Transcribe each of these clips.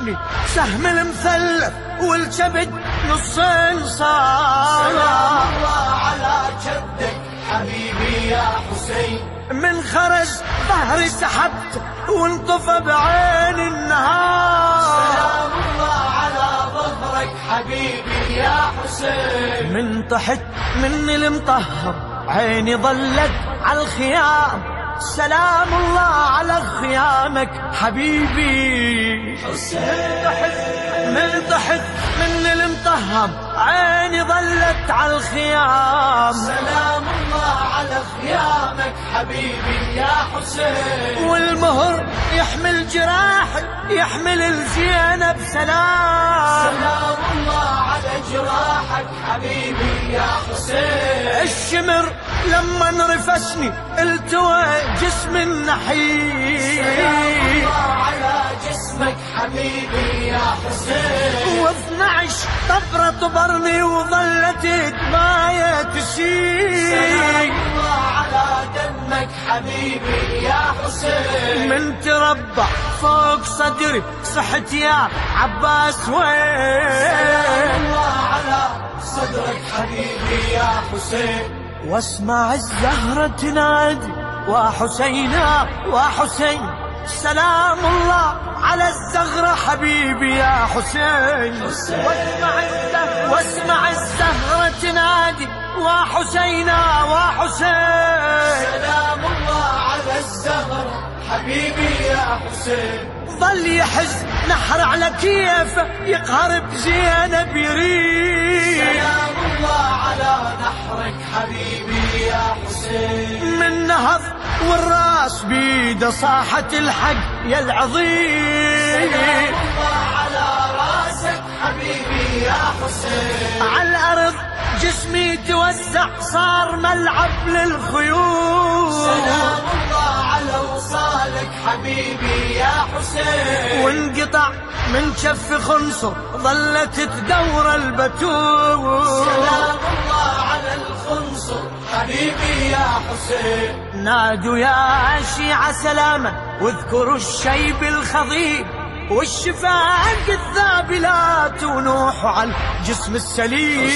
ضربني سهم المثلث والكبد نصين صار. سلام الله على كبدك حبيبي يا حسين. من خرج ظهري سحبت وانطفى بعين النهار. سلام الله على ظهرك حبيبي يا حسين. من طحت مني المطهر عيني ظلت على الخيام. سلام الله على خيامك حبيبي حسين. من طحت مني المطهر عيني ظلت على الخيام. سلام الله على خيامك حبيبي يا حسين. والمهر يحمل جراحي يحمل الزينب سلام. سلام الله على جراحك حبيبي يا حسين. الشمر لما انرفسني التوى جسم النحيل. سلام الله على جسمك حبيبي يا حسين. و12 طبرة طبرني وظلت دمايا تسيل. سلام الله على دمك حبيبي يا حسين. من تربع فوق صدري صحت يا عباس وين. سلام الله على صدرك حبيبي يا حسين. واسمع الزهرة تنادي وحسينا وحسين. سلام الله على الزهرة حبيبي يا حسين. واسمع الزهرة تنادي وحسينا وحسين. سلام الله على الزهرة حبيبي يا حسين. ظل يحز نحر على كيفه يقهر بزينب يريد. سلام الله على نحرك حبيبي يا حسين. من نهض والراس بيده صاحت الحق يا العظيم. سلام الله على راسك حبيبي يا حسين. على الأرض جسمي توسع صار ملعب للخيول. سلام الله على وصالك حبيبي يا حسين. وانقطع من كف خنصر ظلت تدور البتول. سلام الله على الخنصر حبيبي يا حسين. نادوا يا شيعة سلاما واذكروا الشيب الخضيب والشفاء الذابلات ونوحوا على الجسم السليم.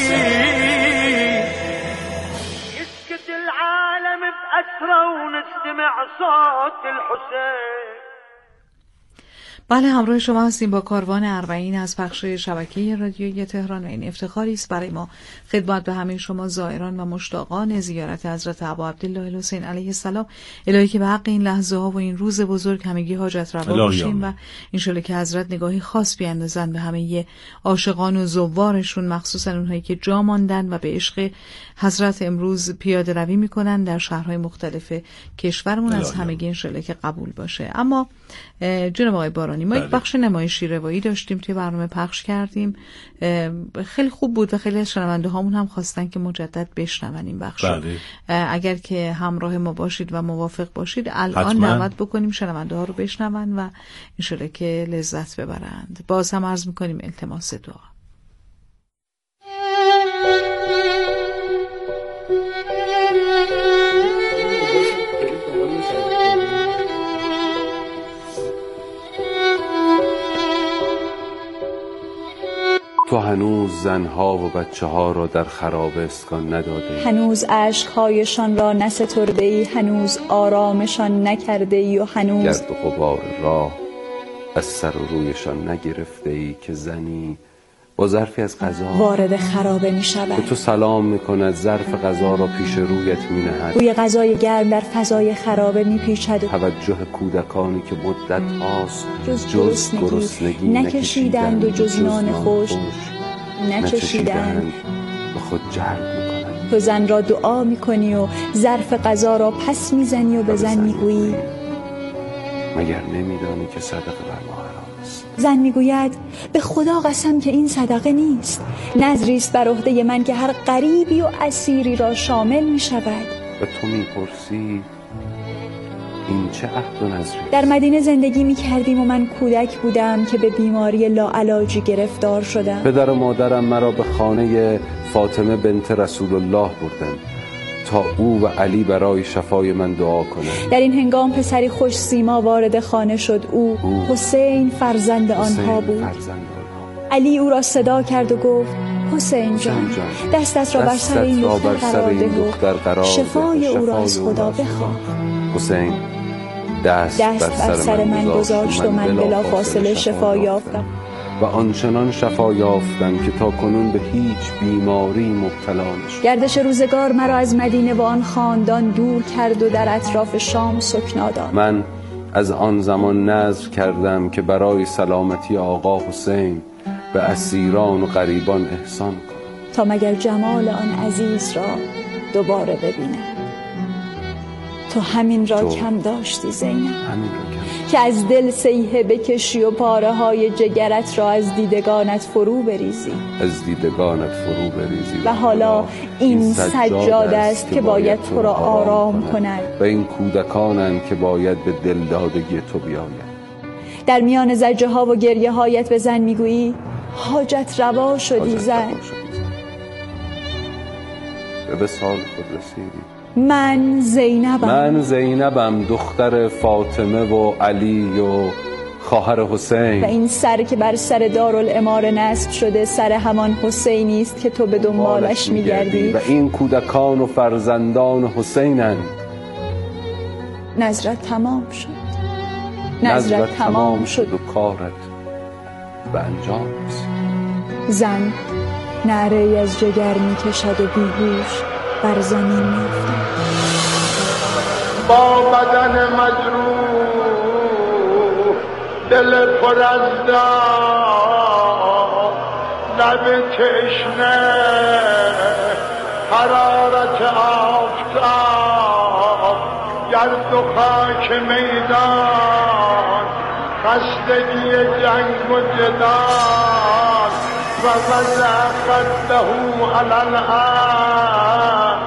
يسكت العالم بأسرة ونستمع صوت الحسين. بله، همراه شما هستیم با کاروان 40 از پخش شبکه رادیویی تهران و این افتخاری است برای ما خدمت به همه شما زائران و مشتاقان زیارت حضرت ابا عبدالله الحسین علیه السلام. الهی که به حق این لحظه ها و این روز بزرگ همگی حاجت روا باشیم و انشالله که حضرت نگاهی خاص بیاندازن به همه عاشقان و زوارشون، مخصوصا اونهایی که جا ماندن و به عشق حضرت امروز پیاده روی میکنن در شهرهای مختلف کشورمون. از همگی انشالله که قبول باشه. اما جناب آقای بارانی، ما یک بخش نمایشی روایی داشتیم توی برنامه پخش کردیم، خیلی خوب بود و خیلی از شنونده هامون هم خواستن که مجدد بشنون این بخش. اگر که همراه ما باشید و موافق باشید الان دعوت بکنیم شنونده ها رو بشنون و انشالله که لذت ببرند. باز هم عرض میکنیم التماس دعا. تو هنوز زنها و بچه ها را در خراب اسکان نداده، هنوز عشقهایشان را نسترده ای، هنوز آرامشان نکرده ای و هنوز گرد و غبار راه از سر و رویشان نگرفته ای که زنی با ظرفی از غذا وارد خرابه می شود. به تو سلام می کند، ظرف غذا را پیش رویت می نهد، روی غذای گرم در فضای خرابه می پیچد. توجه کودکانی که مدت هاست جز گرسنگی نکشیدند و جز نان خوش نچشیدند به خود جلب می کند. تو زن را دعا می کنی و ظرف غذا را پس می زنی و به زن می گویی مگر نمی دانی که صدقه بر ما حرام است؟ زن می گوید به خدا قسم که این صدقه نیست، نذری است بر عهده من که هر غریبی و اسیری را شامل می شود. و تو می پرسی این چه عهد و نذری؟ در مدینه زندگی می کردیم و من کودک بودم که به بیماری لاعلاجی گرفتار شدم. پدر و مادرم مرا به خانه فاطمه بنت رسول الله بردند تا او و علی برای شفای من دعا کنند. در این هنگام پسری خوش سیما وارد خانه شد. او حسین فرزند آنها بود. علی او را صدا کرد و گفت حسین جان، دستت را بر سر این دختر قرار ده و شفای او را از خدا بخواه. حسین دست بر سر من گذاشت و من بلافاصله شفا یافتم و آنچنان شفا یافتم که تا کنون به هیچ بیماری مبتلا نشدم. گردش روزگار مرا از مدینه و آن خاندان دور کرد و در اطراف شام سکنا داد. من از آن زمان نذر کردم که برای سلامتی آقا حسین به اسیران و غریبان احسان کنم تا مگر جمال آن عزیز را دوباره ببینم. تو همین را کم داشتی زینب، که از دل سیحه بکشی و پاره های جگرت را از دیدگانت فرو بریزی. و حالا این سجاده است که باید تو را آرام کند و این کودکانند که باید به دلدادگی تو بیاید. در میان زجه ها و گریه هایت به زن میگویی حاجت روا شدی زن. به وصال خود رسیدی. من زینبم دختر فاطمه و علی و خواهر حسین. و این سر که بر سر دارالاماره نصب شده سر همان حسینی است که تو به دنبالش میگردی. و این کودکان و فرزندان حسینند. نظرت تمام شد و کارت به انجام رسید. زن نعره‌ای از جگر میکشد و بیهوش بر زمین میافتد. با بدن مجروح، دل پر از داغ، لب تشنه، حرارت آفتاب، گرد و خاک میدان، خستگی جنگ و جدال و وضع قده علی الارض.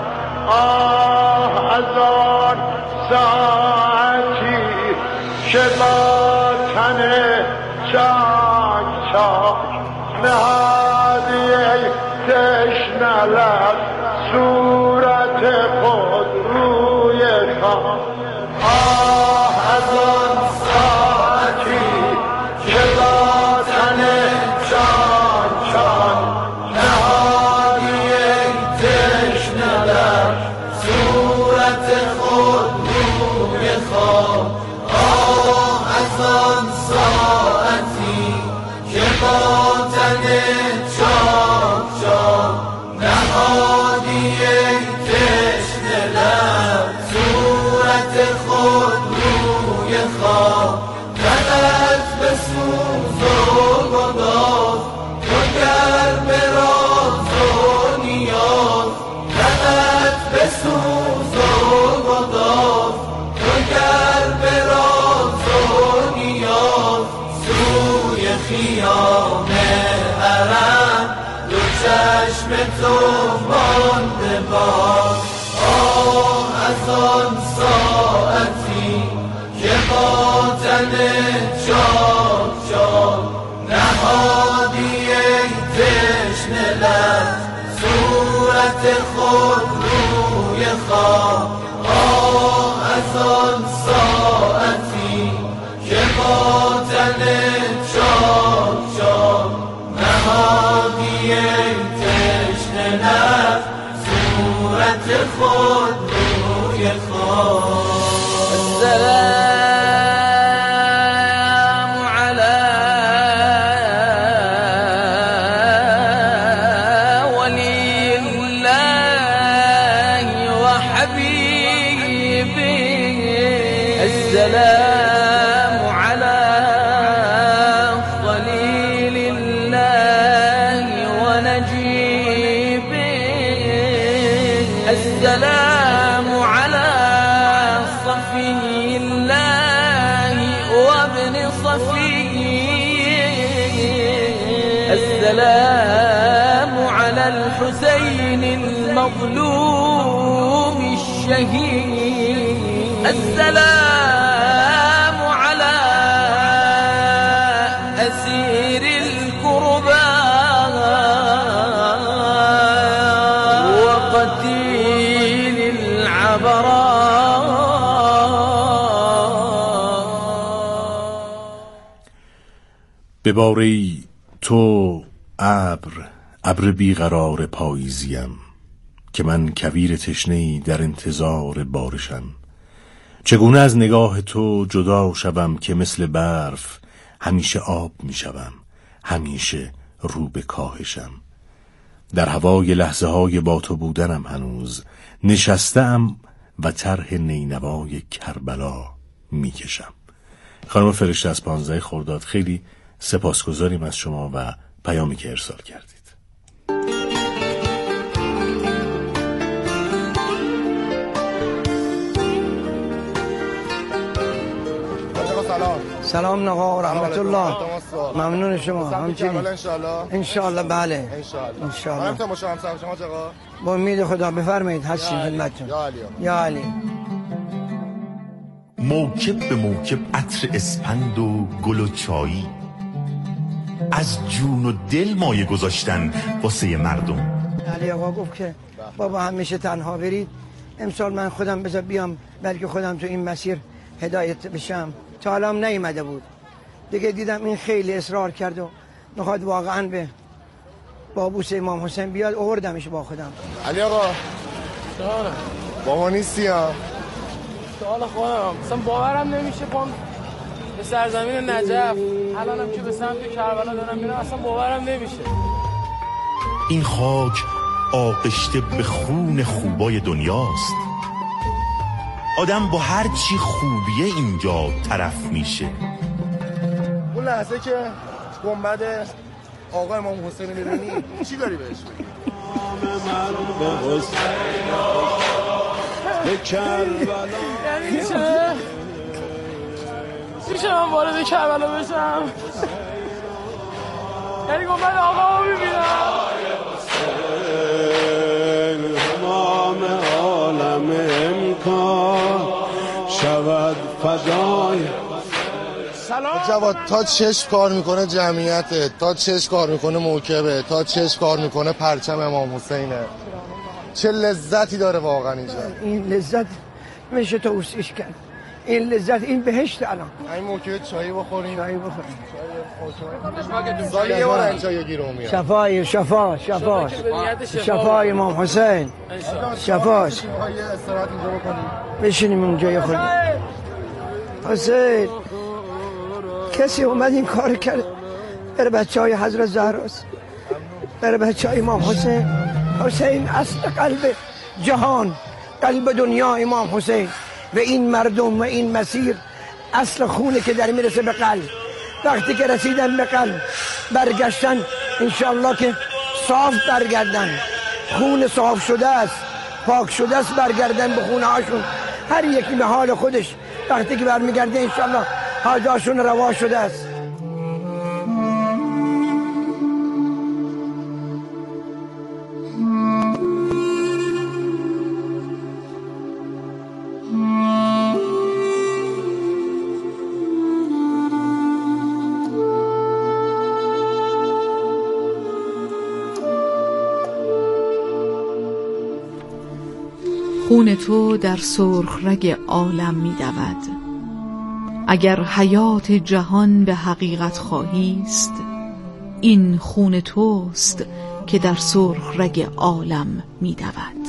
از آن ساعتی که با تن چاک چاک نهادی ای تشنه لب صورت خود روی خاک. از آن ساعتی که با تن چاک چاک نهادی ای تشنه لب صورت خود روی خاک. از آن ساعتی که با تن چاک چاک نهادی ای تشنه لب صورت خود روی خاک. تنت به سوز و گداز، تو گرم راز و نیاز. تنت به سوز و گداز، تو گرم راز و نیاز. سوی خیام حرم دو چشم تو مانده باش. از آن ساعتی که با تن چاک چاک نهادی ای تشنه لب صورت خود روی خاک. از آن ساعتی که با تن چاک چاک نهادی ای تشنه لب صورت خود روی خاک. السلام على ولي الله وحبيبه. السلام على خليل الله ونجيبه. السلام على صفي الله وابن صفيه. السلام على الحسين المظلوم الشهيد. السلام على أسير الكرباء وقتيل بباری تو ابر بیقرار پاییزیم، که من کویر تشنه‌ای در انتظار بارشم. چگونه از نگاه تو جدا شوم که مثل برف همیشه آب می شوم، همیشه رو به کاهشم. در هوای لحظه های با تو بودنم هنوز نشستم و طرح نینوای کربلا می کشم. خانم فرشته از 15 خرداد، خیلی سپاسگزاریم از شما و پیامی که ارسال کردید. سلام نقا رحمت الله. ممنون شما. همچنین انشالله. بله انشالله. با امید خدا. بفرمایید. هستیم خدمتتون. یا علی. موکب به موکب عطر اسپند و گل و چایی، از جون و دل مایه گذاشتن واسه مردم. علی آقا گفت که بابا همیشه تنها برید، امسال من خودم بذار بیام بلکه خودم تو این مسیر هدایت بشم. تا حالم نیومده بود دیگه، دیدم این خیلی اصرار کرد و میخواد واقعا به بابوس امام حسین بیاد، آوردمش با خودم. علی آقا با ما نیستی ها؟ سوال خودم اصلا باورم نمیشه پام به سرزمین نجف، الانم که به سمت کربلا دارم میرم، اصلا باورم نمیشه. این خاک آغشته به خون خوبای دنیاست. آدم با هر چی خوبیه اینجا طرف میشه. اون لحظه که گنبد آقا امام حسین میبینی چی داری بهش بگی؟ میشه من وارد کربلا بشم؟ یعنی گنبد آقا رو میبینم. امام عالم امکان شود فدای. جواد تا چشم کار میکنه جمعیته، تا چشم کار میکنه موکبه، تا چشم کار میکنه پرچم امام حسینه. چه لذتی داره واقعا اینجا. این لذت میشه توصیفش کرد. این لذت، این بهشت. الان این موکب چایی بخوریم. چایی بخوریم. سالی یه بار این چایی گیرو میاد. شفای شفای امام حسین. شفاش. بشینیم اونجا یه خورده. حسین کسی اومد این کار کرد برای بچه های حضرت زهراست، برای بچه های امام حسین. حسین اصل قلب جهان، قلب دنیا امام حسین و این مردم و این مسیر اصل خونه که در میرسه به قلب. وقتی که رسیدن به قلب برگشتن انشاءالله که صاف برگردن، خون صاف شده است، پاک شده است، برگردن به خونه هاشون. هر یکی به حال خودش وقتی که برمیگرده انشاءالله حاجاشون روا شده است. خون تو در سرخ رگ عالم می دود. اگر حیات جهان به حقیقت خواهیست، این خون توست که در سرخ رگ عالم می دود.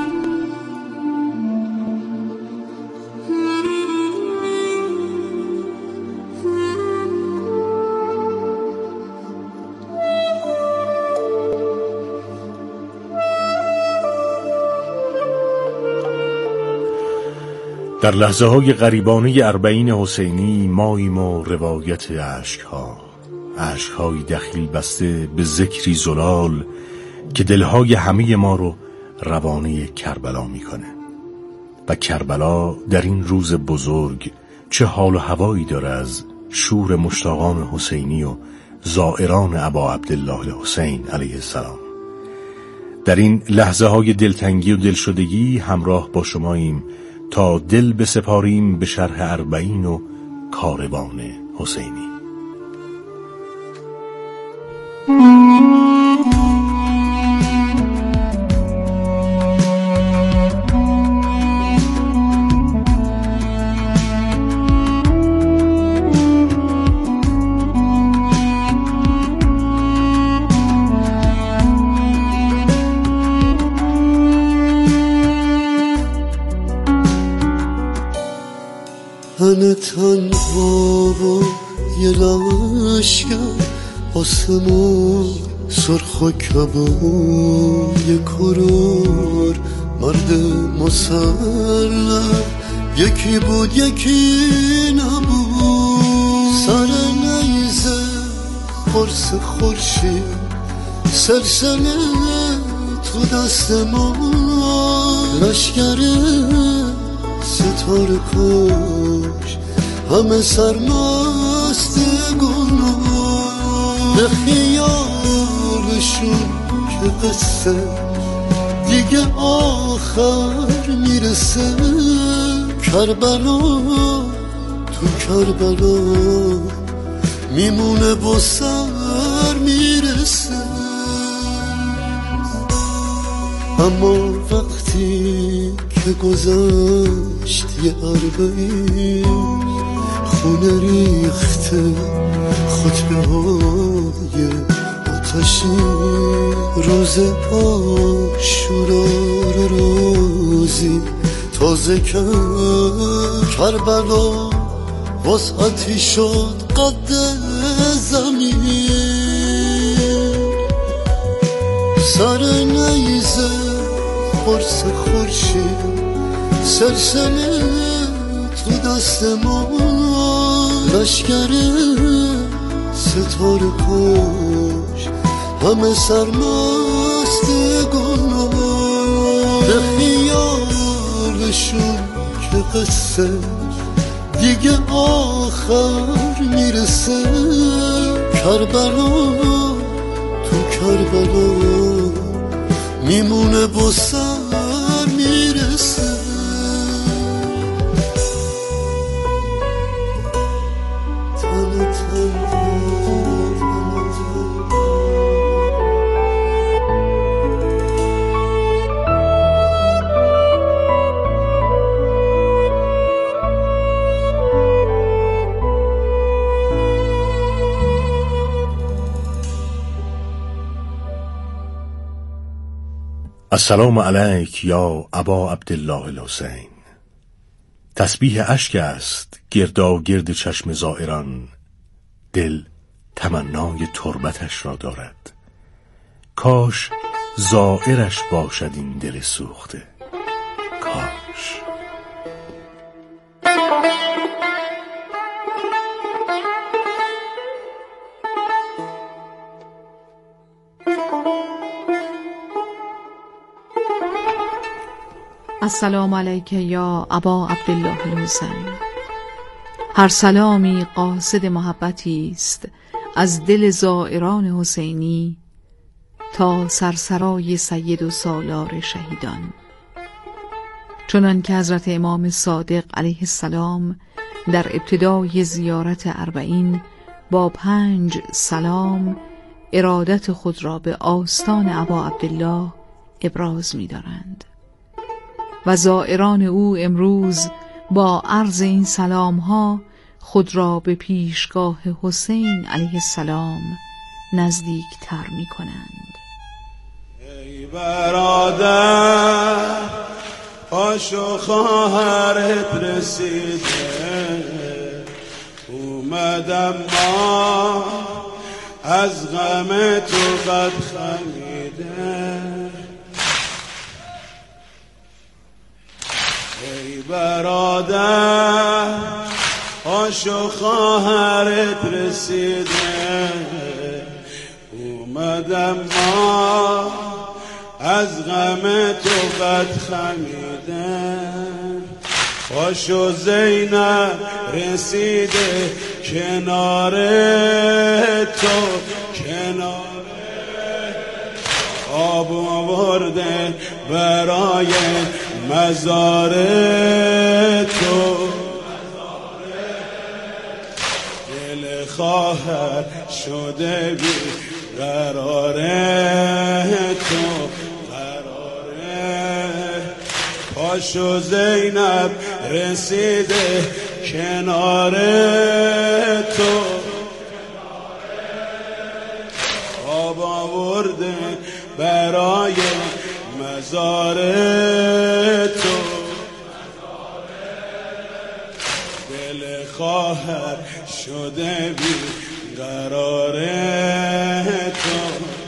در لحظه های غریبانه اربعین حسینی ماییم و روایت عشق‌های دخیل بسته به ذکری زلال که دلهای همه ما رو روانه کربلا میکنه. و کربلا در این روز بزرگ چه حال و هوایی داره از شور مشتاقان حسینی و زائران ابا عبدالله الحسین علیه السلام. در این لحظه های دلتنگی و دلشدگی همراه با شماییم تا دل بسپاریم به شرح اربعین و کاروان حسینی. تن تنها و یه لشکر آسمون سرخ و کبوی کرور مرد مسلح یکی بود یکی نبود سر نیزه قرص خورشید سلسله تو دست ما لشکر ستاره کش همه سرمست گناه به خیالشون که قصه دیگه آخر میرسه کربلا تو کربلا میمونه با سر میرسه اما وقتی که گذشت یه اربعین خونه ریخته خطبه های آتشی روز آشورا روزی تازه کربلا وسعتی شد قد زمین سر نیزه قرص خورشید سلسله تو دست ما لشکر ستاره کش همه سرمست گناه به خیالشون که قصه دیگه آخر میرسه کربلا تو کربلا میمونه با سر میرسه السلام علیک یا ابا عبدالله الحسین. تسبیح اشک است گردا گرد چشم زائران، دل تمنای تربتش را دارد. کاش زائرش باشد این دل سوخته، کاش. السلام علیک یا ابا عبدالله الحسین. هر سلامی قاصد محبتی است از دل زائران حسینی تا سرسرای سید و سالار شهیدان. چنان که حضرت امام صادق علیه السلام در ابتدای زیارت اربعین با 5 سلام ارادت خود را به آستان ابا عبدالله ابراز می دارند و زائران او امروز با عرض این سلام ها خود را به پیشگاه حسین علیه السلام نزدیک تر می کنند. ای برادر پاشو خواهرت رسیده، اومدم ما از غم تو قد خمیده. ای برادر پاشو خواهرت رسیده، اومدم ما از غم تو قد خمیده. پاشو زینب رسیده کنار تو، کنار آب آورده برای مزار تو. دل خواهر شده بی قرار تو، قراره. پاشو زینب رسیده کنار تو، آب آورده برای مزار تو. دل خواهر شده بی قراره تو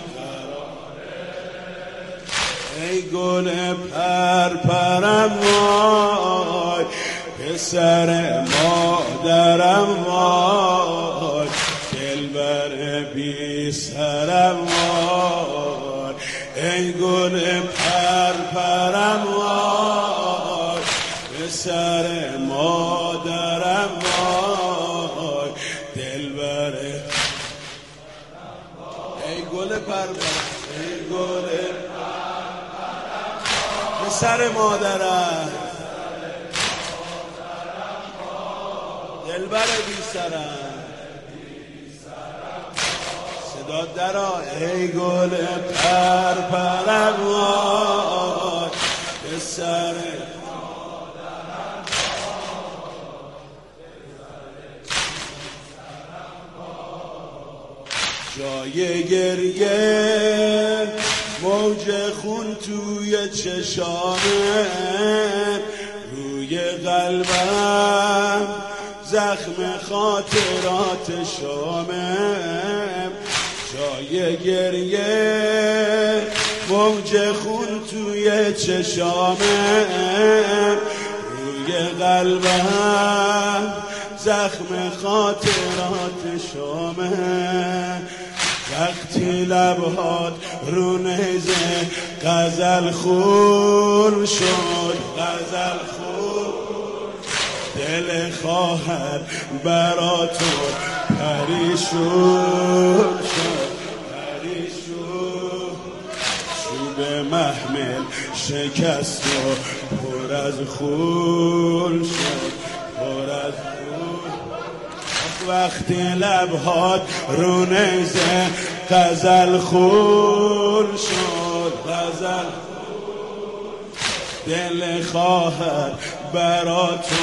ای گل پرپرم وای پسر مادرم وای دلبر بی سرم وای ای گل پرپرم وای پسر مادرم وای دلبر ای گل پرپرم ای گل پسر مادرم دلبر بی سرم صدا درا ای گل پرپرم وای پسر جای گریه موج خون توی چشامه روی قلبم زخم خاطرات شامه جای گریه موج خون توی چشامه روی قلبم زخم خاطرات شامه وقتی لبهات رو نیزه غزل خون شد غزل خون دل خواهر برا تو پریشون شد پریشون چوب محمل شکست و پر از خون شد پر از وقتی لبهات رو نیزه غزل خون شد غزل دل خواهر برا تو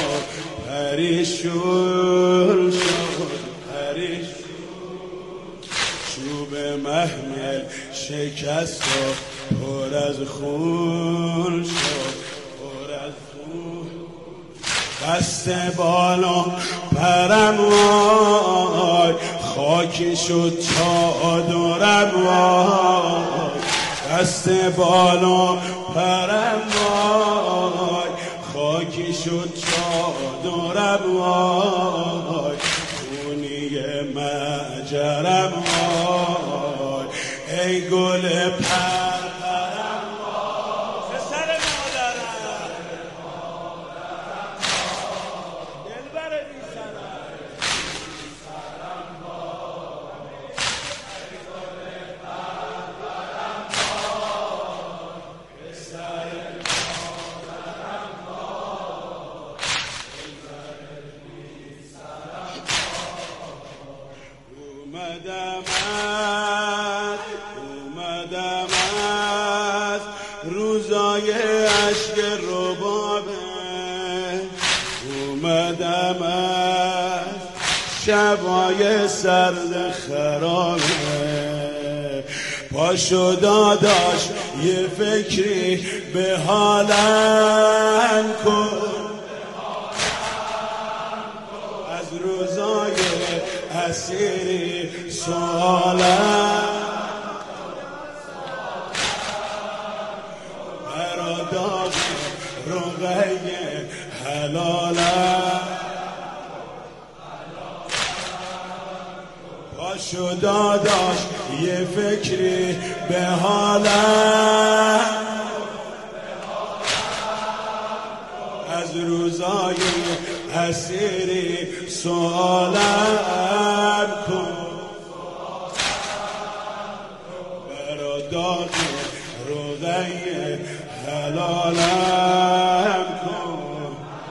پریشون شد پریشون چوب محمل شکست و پر از خون شد پر از خون دست بالا پرم وای خاکی شد چادرم وای دست بالا پرم وای خاکی شد چادرم وای خونی مجرم وای ای گل پرپرم وای پسر مادرم دلبر بی سرم اومدم از روزای عشق ربابه اومدم از شبای سرد خرابه پاشو داداش یه فکری به حالم کن از روزای اسیری سوالم براداغ رقیه حلالم پاشو داداش یه فکری به حالم از روزای اسیری سوالم کن براداغ رقیه حلالم کن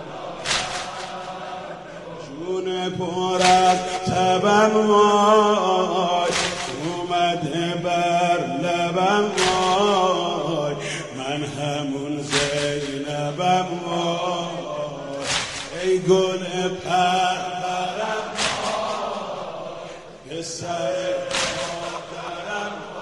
جون پر از تبم وای اومده بر لبم وای من همون زینبم وای ای گل پرپرم وای پسر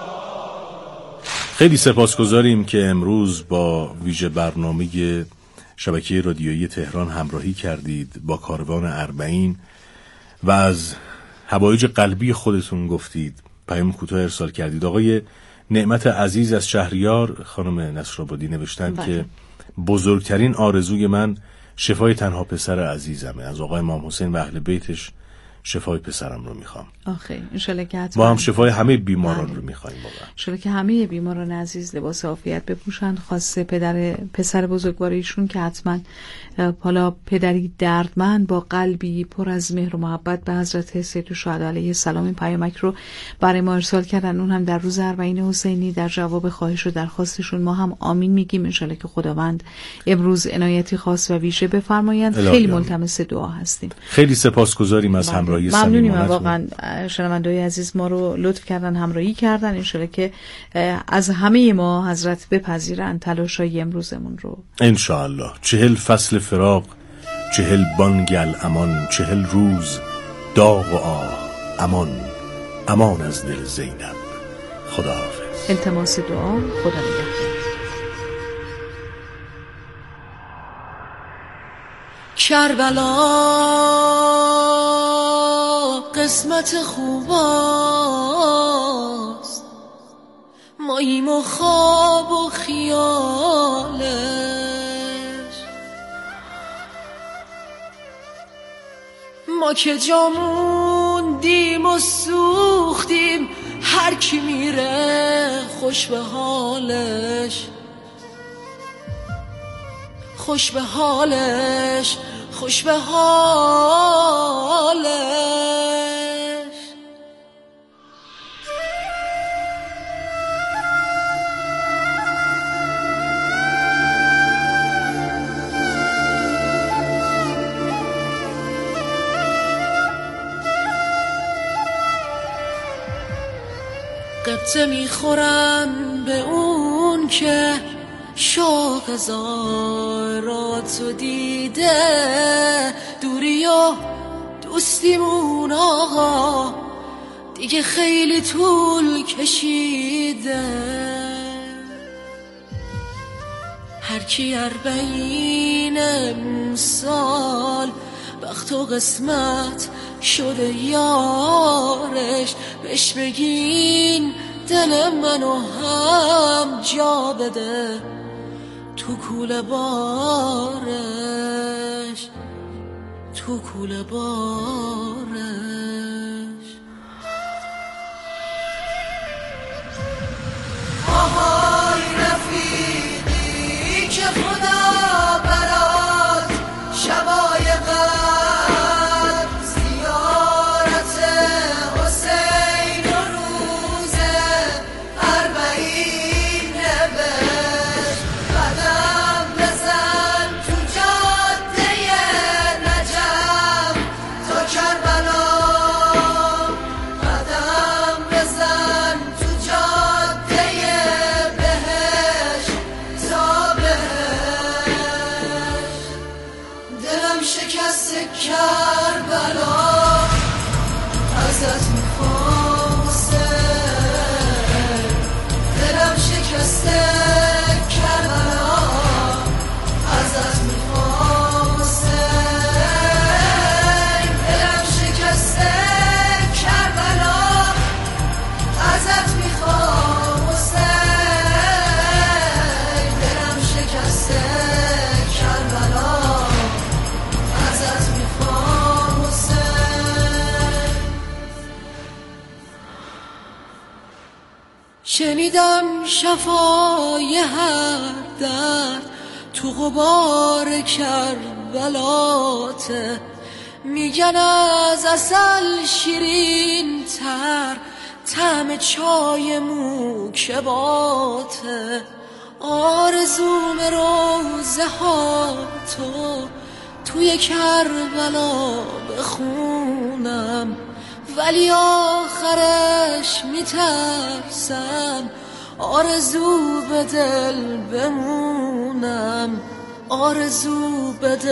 خیلی سپاسگزاریم که امروز با ویژه برنامه شبکه رادیویی تهران همراهی کردید با کاروان اربعین و از حوایج قلبی خودتون گفتید، پیام کوتاه ارسال کردید. آقای نعمت عزیز از شهریار، خانم نصرآبادی نوشتند که بزرگترین آرزوی من شفای تنها پسر عزیزمه. از آقای امام حسین و اهل بیتش شفای پسرم رو میخوام. آخه انشالله که حتما ما هم شفای همه بیماران رو میخوایم واقعا. انشالله که همه بیماران عزیز لباس عافیت بپوشند، خاصه پسر بزرگواریشون که حتما حالا پدری دردمند با قلبی پر از مهر و محبت به حضرت سید الشهدا علیه السلام این پیامک رو برای ما ارسال کردن، اون هم در روز اربعین حسینی. در جواب خواهش و درخواستشون ما هم آمین میگیم، انشالله که خداوند امروز عنایتی خاص و ویژه بفرمایند. خیلی ملتمس دعا هستیم. خیلی سپاسگزاریم از همراهی صمیمانه‌تون. واقعا شنونده‌های عزیز ما رو لطف کردن، همراهی کردن. انشالله که از همه ما حضرت بپذیرن تلاشای امروزمون رو انشاءالله. 40 فصل فراق، 40 بانگ الامان، 40 روز داغ و آه، امان امان از دل زینب. خداحافظ. التماس دعا. خدا نگهدار. کربلا قسمت خوباست، ماییم و خواب و خیالش، ما که جاموندیم و سوختیم، هر کی میره خوش به حالش، خوش به حالش، خوش به حالش. قبطه میخورن به اون که شوق زاراتو دیده، دوری و دوستیمون آقا دیگه خیلی طول کشیده. هر کی 40 امسال بخت و قسمت شده یارش، بهش بگین دل منو هم جا بده تو کوله بارش، تو کوله بارش. آهای رفیقی که خدا برات شبای قدر زیارت حسین و روز 40 نوشت. قدم بزن تو جاده نجف تا کربلا، قدم بزن تو جاده بهشت تا بهشت. دلم شکست کربلا، ازت میخوام حسین. دلم شکست کربلا، ازت میخوام حسین. دلم شکست کربلا، ازت میخوام حسین. دلم شکست کربلا، ازت میخوام حسین. شنیدم شفای هر درد تو غبار کربلاته، میگن از عسل شیرین تر طعم چای موکباته. آرزوم روزه ها تو توی کربلا بخونم، ولی آخرش میترسم آرزو به دل بمونم، آرزو به دل